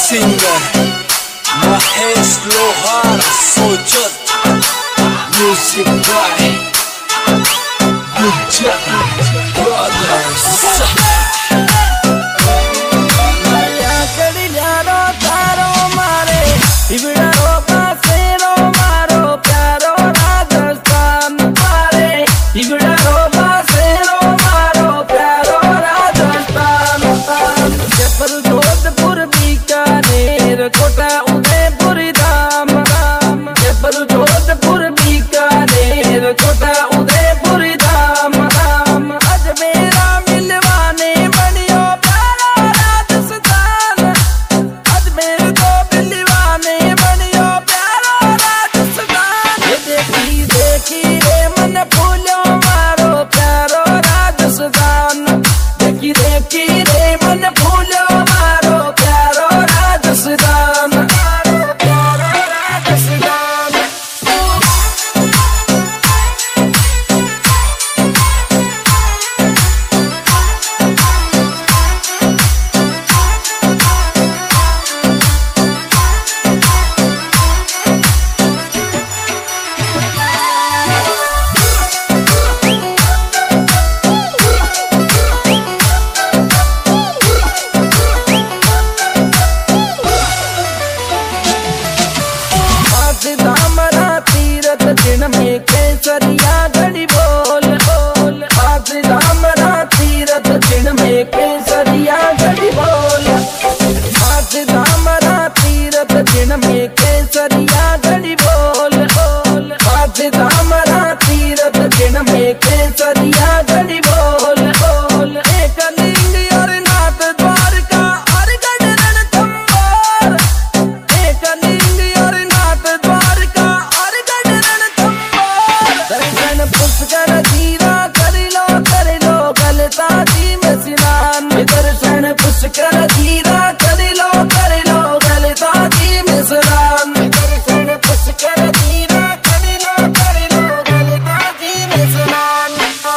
Singer Mahesh Lohar सोचत music by Gujar brothers. Kota Udaipur धाम धाम जयपुर जोधपुर बीकानेर कोटा उदयपुर धाम धाम अजमेरा मिलवाने बनियो प्यारा राजस्थान अजमेर को मिलवाने बनियो प्यारा राजस्थान। देखी देखी रे मन फूलो मारो प्यारो राजस्थान देखी देखी रे मन फूलो मारो प्यारो राजस्थान। में केसरिया घड़ी बोल बोल आज धामरा तीरथ चिण में केसरिया घड़ी बोल आज धामरा तीरथ चिण में केसरिया घड़ी बोल बोल आज धामरा तीरथ चिण में केसरिया घड़ी बोल बोल। एक लिंग और नाथ द्वारका और गढ़ रणथंभौर एक लिंग और नाथ द्वारका और गढ़ दर्शन पुष्कर जीरा कर लो गलता जी में स्नान दर्शन पुष्कर जीरा कर लो गलता जी में स्नान दर्शन पुष्कर जीरा कर लो गलता जी में स्नान।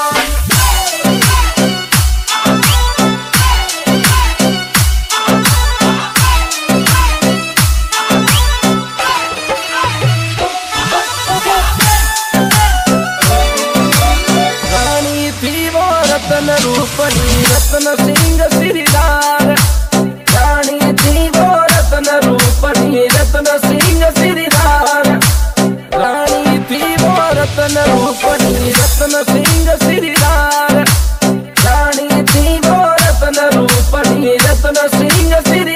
रत्न रूपणी रत्न सिंह श्रीधार रानी थी वो रत्न रूपणी रत्न सिंह श्रीधार रानी थी वो रत्न रूपणी रत्न सिंह श्रीधार रानी थी वो रत्न रूपणी रत्न सिंह श्री